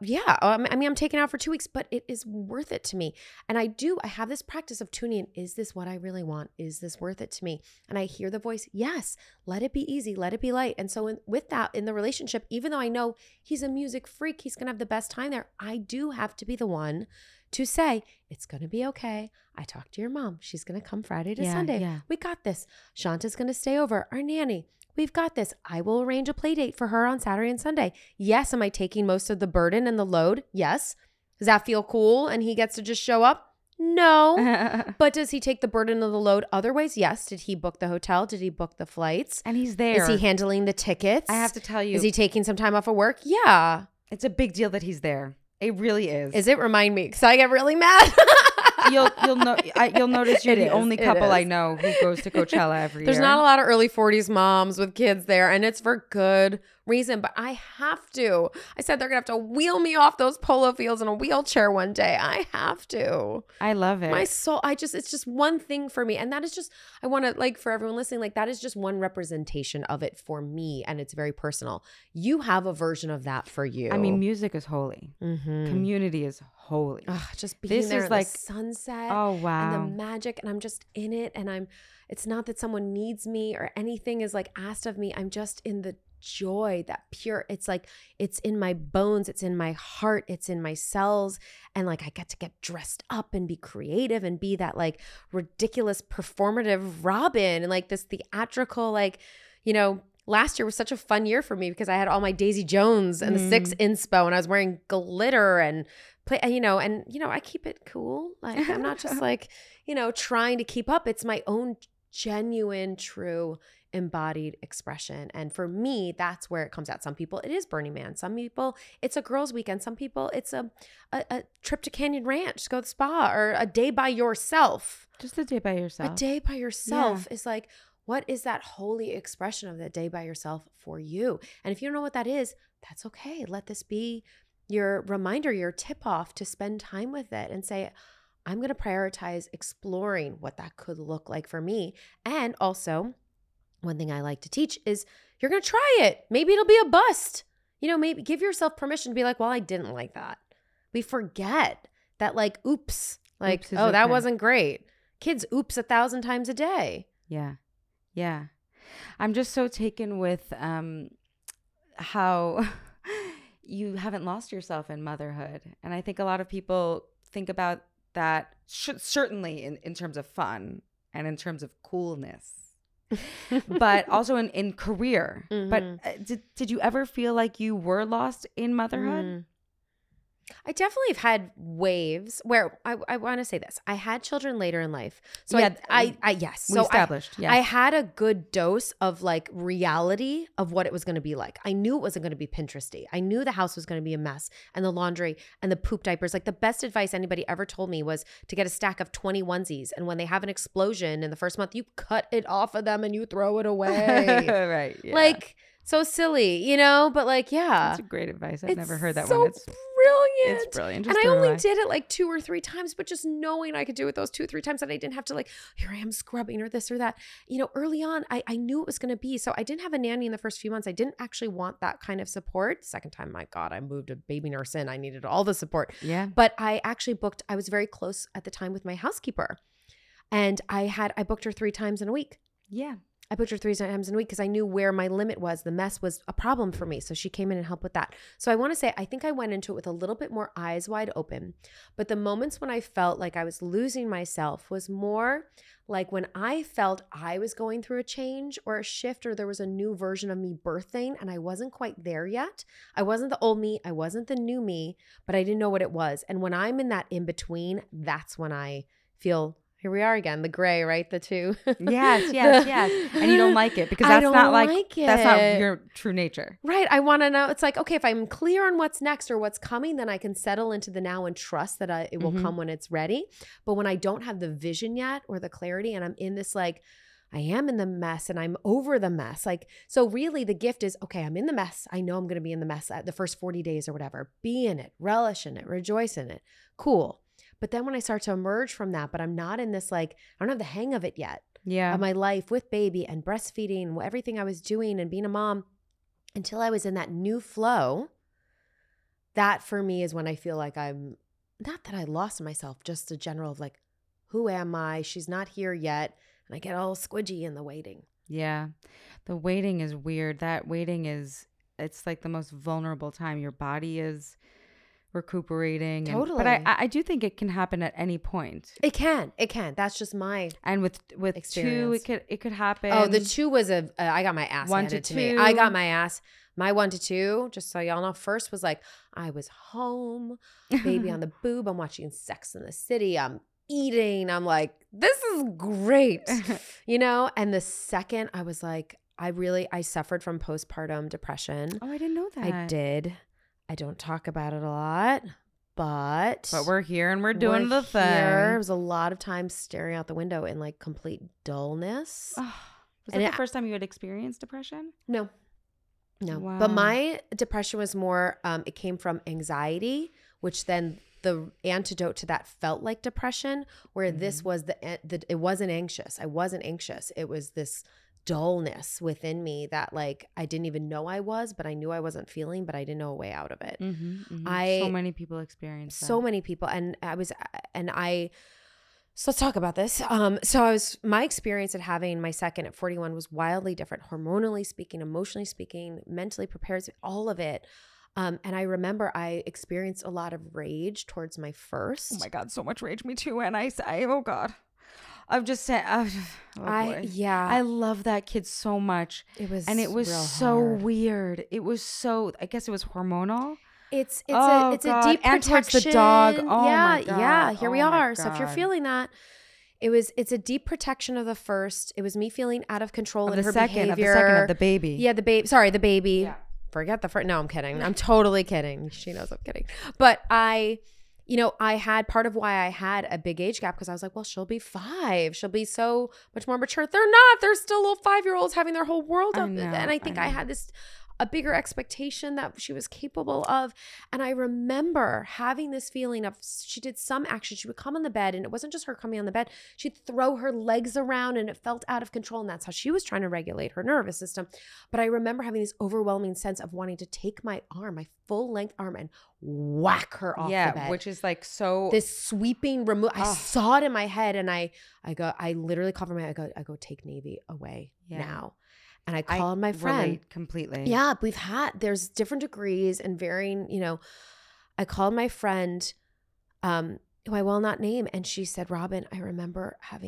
I'm taking out for 2 weeks, but it is worth it to me. And I have this practice of tuning in. Is this what I really want? Is this worth it to me? And I hear the voice, yes, let it be easy, let it be light. And so with that, in the relationship, even though I know he's a music freak, he's going to have the best time there, I do have to be the one to say, it's going to be okay. I talked to your mom. She's going to come Friday to Sunday. Yeah. We got this. Shanta's going to stay over. Our nanny. We've got this. I will arrange a play date for her on Saturday and Sunday. Yes. Am I taking most of the burden and the load? Yes. Does that feel cool? And he gets to just show up? No. But does he take the burden of the load other ways? Yes. Did he book the hotel? Did he book the flights? And he's there. Is he handling the tickets? I have to tell you. Is he taking some time off of work? Yeah. It's a big deal that he's there. It really is. Is it? Remind me, because I get really mad. You'll notice you're the only couple I know who goes to Coachella every year. There's not a lot of early 40s moms with kids there, and it's for good reason, but I have to. I said they're gonna have to wheel me off those polo fields in a wheelchair one day. I have to. I love it. My soul, it's just one thing for me. And that is just, I want to, like, for everyone listening, like, that is just one representation of it for me. And it's very personal. You have a version of that for you. I mean, music is holy. Mm-hmm. Community is holy. Just being there in like the sunset. Oh, wow. And the magic. And I'm just in it. And it's not that someone needs me or anything is like asked of me. I'm just in the joy, that pure, it's like, it's in my bones, it's in my heart, it's in my cells. And like, I get to get dressed up and be creative and be that like ridiculous performative Robin and like this theatrical, like, last year was such a fun year for me because I had all my Daisy Jones and the 6 inspo and I was wearing glitter and I keep it cool. Like, I'm not just like, trying to keep up. It's my own genuine, true, embodied expression. And for me, that's where it comes out. Some people, it is Burning Man. Some people, it's a girls' weekend. Some people, it's a trip to Canyon Ranch to go to the spa, or a day by yourself. Just a day by yourself. A day by yourself is like, what is that holy expression of that day by yourself for you? And if you don't know what that is, that's okay. Let this be your reminder, your tip off to spend time with it and say, I'm going to prioritize exploring what that could look like for me. And also, one thing I like to teach is you're going to try it. Maybe it'll be a bust. Maybe give yourself permission to be like, well, I didn't like that. We forget that, like, oops, like, oops, that wasn't great. Kids oops 1,000 times a day. Yeah. Yeah. I'm just so taken with how you haven't lost yourself in motherhood. And I think a lot of people think about that certainly in terms of fun and in terms of coolness. But also in career. Mm-hmm. But did you ever feel like you were lost in motherhood? I definitely have had waves where I want to say this. I had children later in life. So Yeah, yes. we So established, yes. I had a good dose of like reality of what it was going to be like. I knew it wasn't going to be Pinteresty. I knew the house was going to be a mess, and the laundry and the poop diapers. Like the best advice anybody ever told me was to get a stack of 20 onesies. And when they have an explosion in the first month, you cut it off of them and you throw it away. Right. Yeah. Like so silly, but like, yeah. That's a great advice. I've never heard that so one. It's brilliant. It's brilliant. And Just I throw it only away. did it like 2 or 3 times, but just knowing I could do it those 2 or 3 times that I didn't have to like, here I am scrubbing or this or that. Early on, I knew it was going to be. So I didn't have a nanny in the first few months. I didn't actually want that kind of support. Second time, my God, I moved a baby nurse in. I needed all the support. Yeah. But I actually I was very close at the time with my housekeeper. And I booked her 3 times in a week. Yeah. I booked her 3 times in a week because I knew where my limit was. The mess was a problem for me. So she came in and helped with that. So I want to say, I think I went into it with a little bit more eyes wide open. But the moments when I felt like I was losing myself was more like when I felt I was going through a change or a shift, or there was a new version of me birthing and I wasn't quite there yet. I wasn't the old me. I wasn't the new me, but I didn't know what it was. And when I'm in that in between, that's when I feel, here we are again, the gray, right? The two. Yes. And you don't like it because I that's don't not like that's not it. your true nature. Right. I want to know. It's like, okay, if I'm clear on what's next or what's coming, then I can settle into the now and trust that it will come when it's ready. But when I don't have the vision yet or the clarity, and I'm in this like, I am in the mess and I'm over the mess. Like, so really the gift is, okay, I'm in the mess. I know I'm going to be in the mess the first 40 days or whatever. Be in it, relish in it, rejoice in it. Cool. But then when I start to emerge from that, but I'm not in this like, I don't have the hang of it yet. Yeah. Of my life with baby and breastfeeding, everything I was doing and being a mom, until I was in that new flow, that for me is when I feel like I'm, not that I lost myself, just a general of like, who am I? She's not here yet. And I get all squidgy in the waiting. Yeah. The waiting is weird. That waiting it's like the most vulnerable time. Your body is recuperating. Totally. But I do think it can happen at any point. It can. That's just my And with experience. 2, it could happen. Oh, the 2 was I got my ass 1 handed to to me. 2. I got my ass. My 1 to 2, just so y'all know, first was like, I was home, baby on the boob. I'm watching Sex in the City. I'm eating. I'm like, this is great, And the second, I was like, I suffered from postpartum depression. Oh, I didn't know that. I did. I don't talk about it a lot, but we're here and we're doing the thing. There was a lot of time staring out the window in like complete dullness. Oh, was that the first time you had experienced depression? No. Wow. But my depression was more, it came from anxiety, which then the antidote to that felt like depression, where this was it wasn't anxious. I wasn't anxious. It was this dullness within me that like I didn't even know I was, but I knew I wasn't feeling, but I didn't know a way out of it. So many people experience that. So many people. So let's talk about this. My experience at having my second at 41 was wildly different, hormonally speaking, emotionally speaking, mentally prepared, all of it. And I remember I experienced a lot of rage towards my first. Oh my God, so much rage. Me too. And oh God. I've just said, I love that kid so much. It was so hard. Weird. It was so, I guess it was hormonal. It's God. a deep And protection. towards the dog. Oh my God. Yeah. Here we Oh my are. So if you're God. feeling that, it's a deep protection of the first. It was me feeling out of control in her behavior. Of the second of the baby. Yeah, the baby. Sorry, the baby. Yeah. Forget the first. No, I'm kidding. I'm totally kidding. She knows I'm kidding. But I had part of why I had a big age gap because I was like, well, she'll be 5. She'll be so much more mature. They're not. They're still little 5-year-olds having their whole world up. And I think I had a bigger expectation that she was capable of. And I remember having this feeling of, she did some action. She would come on the bed, and it wasn't just her coming on the bed. She'd throw her legs around and it felt out of control. And that's how she was trying to regulate her nervous system. But I remember having this overwhelming sense of wanting to take my full length arm and whack her off the bed. Yeah, which is like so. This sweeping remove. I saw it in my head, and I literally called for I go, take Navy away now. And I called my friend. Relate completely. Yeah, there's different degrees and varying, I called my friend, who I will not name. And she said, Robin, I remember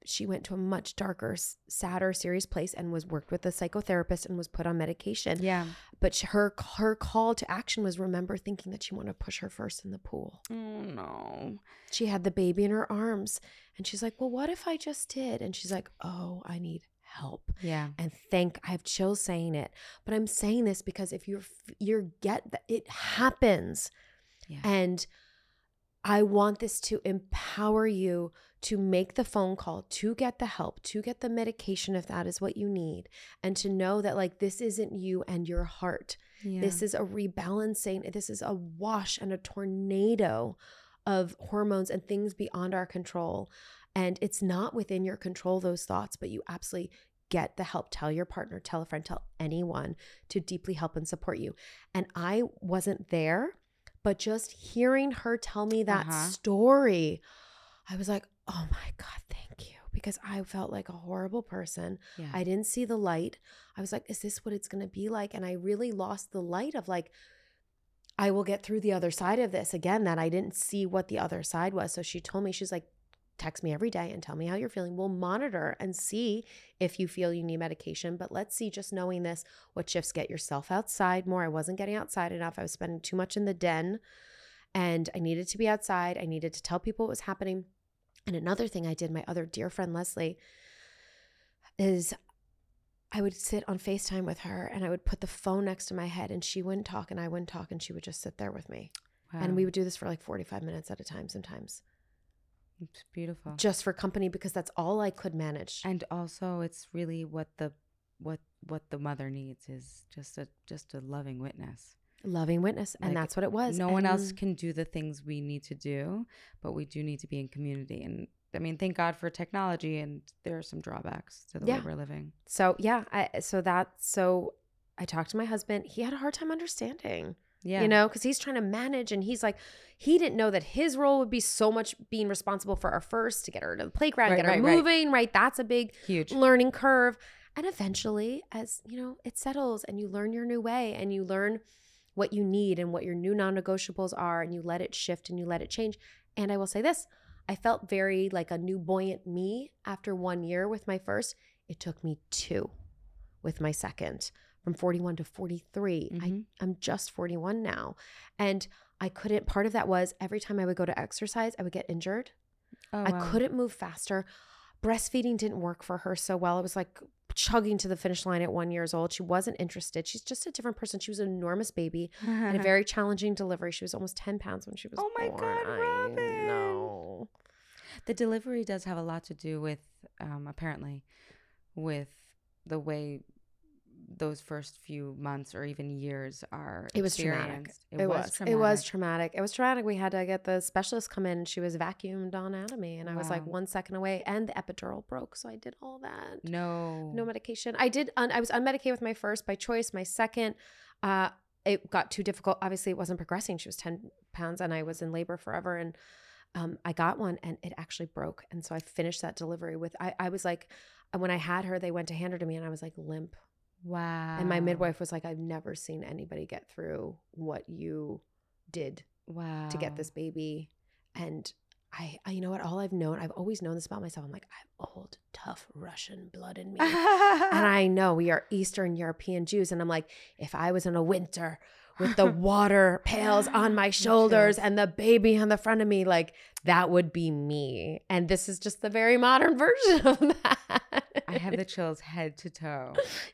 she went to a much darker, sadder, serious place and was worked with a psychotherapist and was put on medication. Yeah. But her call to action was remember thinking that she wanted to push her first in the pool. Oh, no. She had the baby in her arms and she's like, well, what if I just did? And she's like, oh, I need help. Yeah. And I have chills saying it, but I'm saying this because if you get that, it happens. Yeah. And I want this to empower you to make the phone call, to get the help, to get the medication if that is what you need, and to know that like this isn't you and your heart. Yeah. This is a rebalancing. This is a wash and a tornado of hormones and things beyond our control. And it's not within your control, those thoughts, but you absolutely get the help. Tell your partner, tell a friend, tell anyone to deeply help and support you. And I wasn't there, but just hearing her tell me that story, I was like, oh my God, thank you. Because I felt like a horrible person. Yeah. I didn't see the light. I was like, is this what it's going to be like? And I really lost the light of like, I will get through the other side of this. Again, that I didn't see what the other side was. So she told me, she's like, text me every day and tell me how you're feeling. We'll monitor and see if you feel you need medication. But let's see, just knowing this, what shifts, get yourself outside more. I wasn't getting outside enough. I was spending too much in the den and I needed to be outside. I needed to tell people what was happening. And another thing I did, my other dear friend, Leslie, is I would sit on FaceTime with her and I would put the phone next to my head and she wouldn't talk and I wouldn't talk and she would just sit there with me. Wow. And we would do this for like 45 minutes at a time sometimes. It's beautiful. Just for company because that's all I could manage. And also it's really what the mother needs is just a loving witness. Loving witness. And Like, that's what it was. No one else can do the things we need to do, but we do need to be in community. And I mean, thank God for technology, and there are some drawbacks to the way we're living. So yeah, so I talked to my husband. He had a hard time understanding. Yeah. You know, because he's trying to manage and he's like, he didn't know that his role would be so much being responsible for our first, to get her to the playground, get her moving, right? That's a big, huge learning curve. And eventually, as you know, it settles and you learn your new way and you learn what you need and what your new non-negotiables are, and you let it shift and you let it change. And I will say this, I felt very like a new buoyant me after 1 year with my first. It took me 2 with my second. From 41 to 43. Mm-hmm. I'm just 41 now. And I couldn't, part of that was every time I would go to exercise, I would get injured. Oh, I wow. couldn't move faster. Breastfeeding didn't work for her so well. It was like chugging to the finish line at 1 year old. She wasn't interested. She's just a different person. She was an enormous baby and a very challenging delivery. She was almost 10 pounds when she was born. Oh my God, Robin. I know. The delivery does have a lot to do with, apparently, with the way those first few months or even years are It was traumatic. experienced. It was traumatic. It was traumatic. It was traumatic. We had to get the specialist come in and she was vacuumed on anatomy and I was like Wow. 1 second away and the epidural broke. So I did all that. No medication. I was unmedicated with my first by choice. My second, it got too difficult. Obviously it wasn't progressing. She was 10 pounds and I was in labor forever. And I got one and it actually broke. And so I finished that delivery with, I was like, when I had her, they went to hand her to me and I was like limp. Wow. And my midwife was like, I've never seen anybody get through what you did Wow. to get this baby. And I you know what, all I've always known this about myself. I'm like, I have old, tough Russian blood in me. And I know we are Eastern European Jews. And I'm like, if I was in a winter with the water pails on my shoulders and the baby on the front of me, like that would be me. And this is just the very modern version of that. I have the chills head to toe.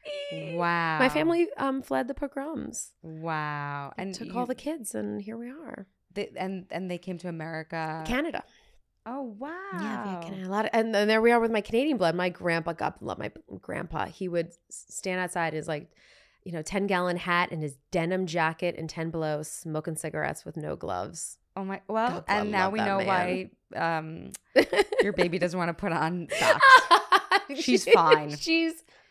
Wow. My family fled the pogroms. Wow. And took all the kids and here we are. And they came to America. Canada. Oh, wow. Yeah, via Canada. A lot of, and then there we are with my Canadian blood. My grandpa, God love my grandpa, he would stand outside his 10-gallon hat and his denim jacket and 10 below, smoking cigarettes with no gloves. Oh my, well, God, and now love we that know man. why your baby doesn't want to put on socks. She's fine. She's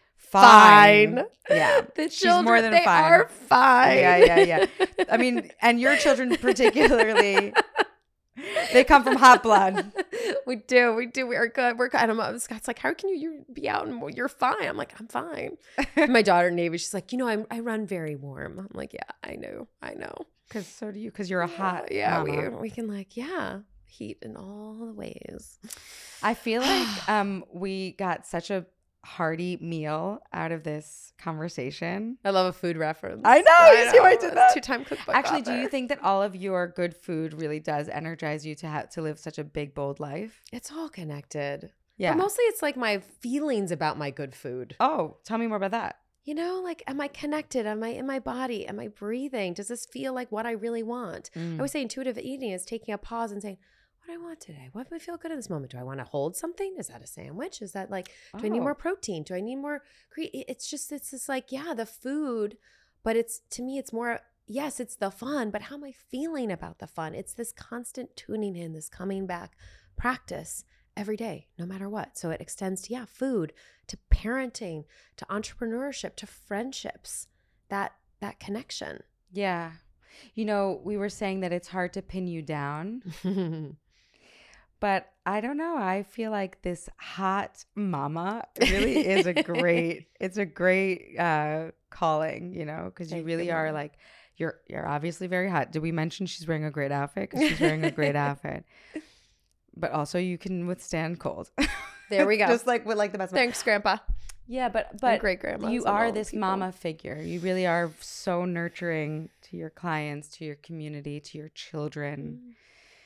Fine. fine. Yeah. The She's children, more than they fine. are fine. Yeah. I mean, and your children particularly, they come from hot blood. We do. We are good. We're good. And Scott's like, how can you be out and you're fine? I'm like, I'm fine. My daughter, Navy, she's like, I run very warm. I'm like, yeah, I know. Because so do you, because you're a hot Yeah, mama. we can heat in all the ways. I feel like we got such a hearty meal out of this conversation. I love a food reference. I know. You see why I did that? Two-time cookbook Actually, author. do you think that all of your good food really does energize you to live such a big, bold life? It's all connected. Yeah. But mostly it's like my feelings about my good food. Oh, tell me more about that. You know, like, am I connected? Am I in my body? Am I breathing? Does this feel like what I really want? I always say intuitive eating is taking a pause and saying, what do I want today? What do I feel good in this moment? Do I want to hold something? Is that a sandwich? Is that like, do I need more protein? Do I need more? It's just like, yeah, the food, but to me, it's more, yes, it's the fun, but how am I feeling about the fun? It's this constant tuning in, this coming back practice every day, no matter what. So it extends to, food, to parenting, to entrepreneurship, to friendships, that connection. Yeah. You know, we were saying that it's hard to pin you down. But I don't know. I feel like this hot mama really is it's a great calling, you know, because you really are like, you're obviously very hot. Did we mention she's wearing a great outfit? Because she's wearing a great outfit. But also you can withstand cold. There we go. Just like with like the best. Thanks, Grandpa. Yeah, but great grandma. You are this mama figure. You really are so nurturing to your clients, to your community, to your children.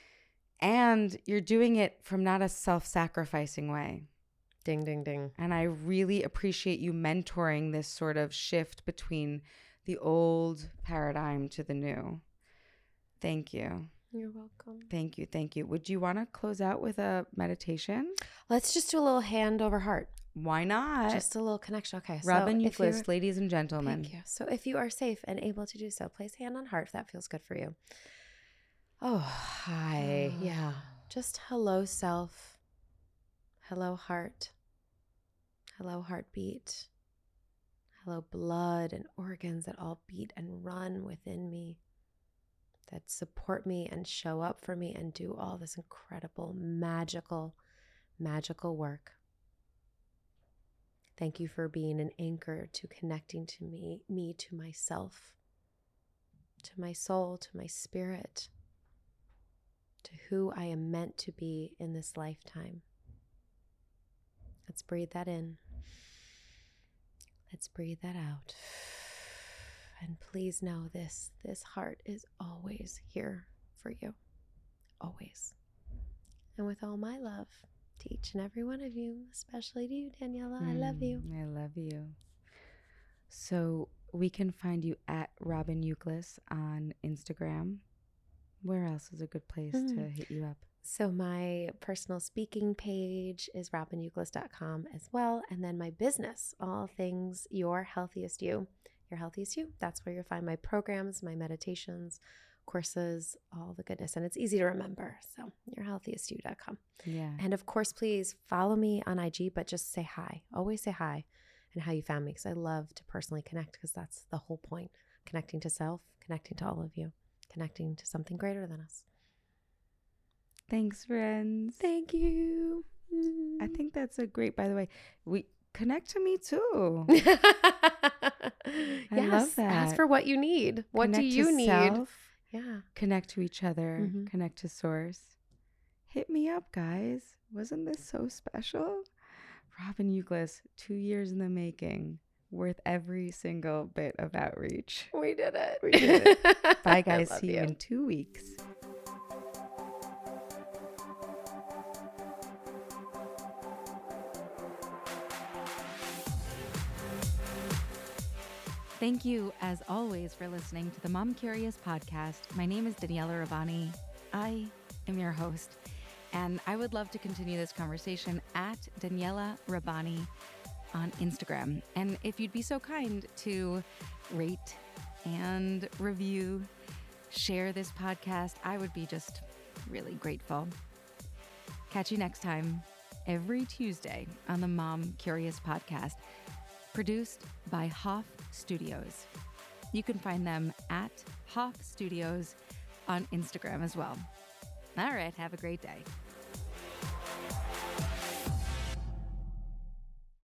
And you're doing it from not a self-sacrificing way. Ding, ding, ding. And I really appreciate you mentoring this sort of shift between the old paradigm to the new. Thank you. You're welcome. Thank you. Thank you. Would you want to close out with a meditation? Let's just do a little hand over heart. Why not? Just a little connection. Okay. Robin Youkilis, ladies and gentlemen. Thank you. So if you are safe and able to do so, place hand on heart if that feels good for you. Oh, hi. Yeah. Just hello, self. Hello, heart. Hello, heartbeat. Hello, blood and organs that all beat and run within me, that support me and show up for me and do all this incredible, magical work. Thank you for being an anchor to connecting to me to myself, to my soul, to my spirit, to who I am meant to be in this lifetime. Let's breathe that in. Let's breathe that out. And please know this heart is always here for you. Always. And with all my love to each and every one of you, especially to you, Daniela, I love you. I love you. So we can find you at Robin Youkilis on Instagram. Where else is a good place to hit you up? So my personal speaking page is robinyoukilis.com as well. And then my business, all things Your Healthiest You. Your Healthiest You. That's where you'll find my programs, my meditations, courses, all the goodness. And it's easy to remember. So yourhealthiestyou.com. Yeah. And of course, please follow me on IG, but just say hi. Always say hi and how you found me, because I love to personally connect, because that's the whole point. Connecting to self, connecting to all of you, connecting to something greater than us. Thanks, friends. Thank you. I think that's a great, by the way, we connect to me too. Yes, I love that. Ask for what you need. What Connect do you to need? self, Yeah. connect to each other, connect to source. Hit me up, guys. Wasn't this so special? Robin Youkilis, 2 years in the making, worth every single bit of outreach. We did it. We did it. Bye, guys. See you in 2 weeks. Thank you, as always, for listening to the Mom Curious podcast. My name is Daniela Rabbani. I am your host, and I would love to continue this conversation at Daniela Rabbani on Instagram. And if you'd be so kind to rate and review, share this podcast, I would be just really grateful. Catch you next time, every Tuesday on the Mom Curious podcast, produced by Hoff Studios. You can find them at Hoff Studios on Instagram as well. All right, have a great day.